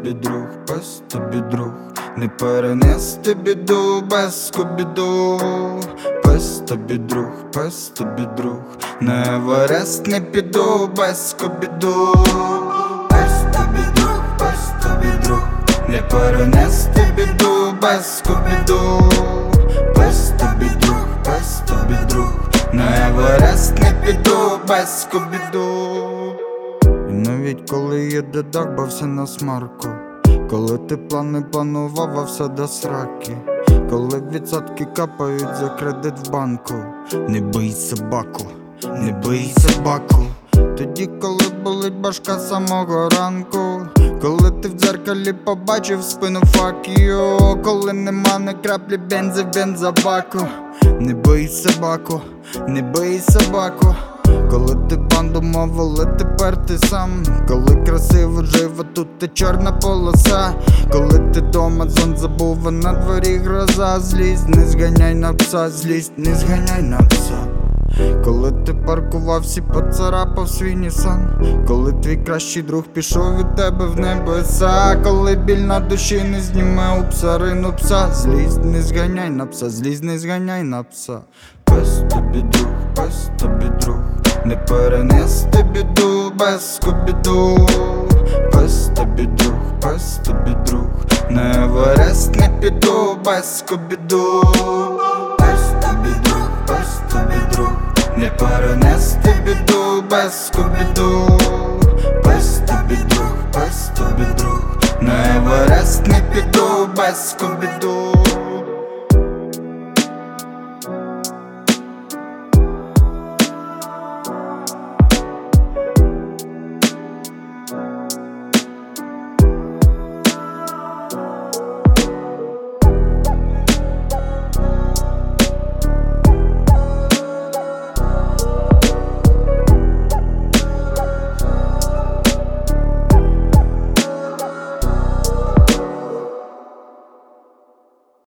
тобі друг, пес тобі друг, не перенести біду без скубіду. Пес тобі друг, пес тобі друг, на Еверест не піду без скубіду. Пес тобі друг, пес тобі друг, не перенести біду без скубіду. Пес тобі друг, пес тобі друг, на Еверест не піду без скубіду. І навіть коли є дедак, бався на смарку, коли ти плани планував, а все до сраки, коли відсотки капають за кредит в банку. Не бий собаку, не бий собаку. Тоді, коли болить башка самого ранку, коли ти в дзеркалі побачив спину fuck you, коли нема ні краплі бензи в бензобаку. Не бий собаку, не бий собаку. Коли ти банду мов, але тепер ти сам. Коли красиво живо, тут ти чорна полоса. Коли ти дома, зон забув, а на дворі гроза. Злість, не зганяй на пса, злість, не зганяй на пса. Коли ти паркувався, поцарапав свій Нісан. Коли твій кращий друг пішов від тебе в небеса. Коли біль на душі не зніме у псарину пса. Злість, не зганяй на пса, злість, не зганяй на пса. Пес тобі друг, пес тобі друг, не перенести біду без скубіду. Пес тобі друг, пес тобі друг, на Еверест не піду без скубіду. Пес тобі друг, пес тобі друг, не перенести біду без скубіду. Пес тобі друг, пес тобі друг, на Еверест не піду без скубіду.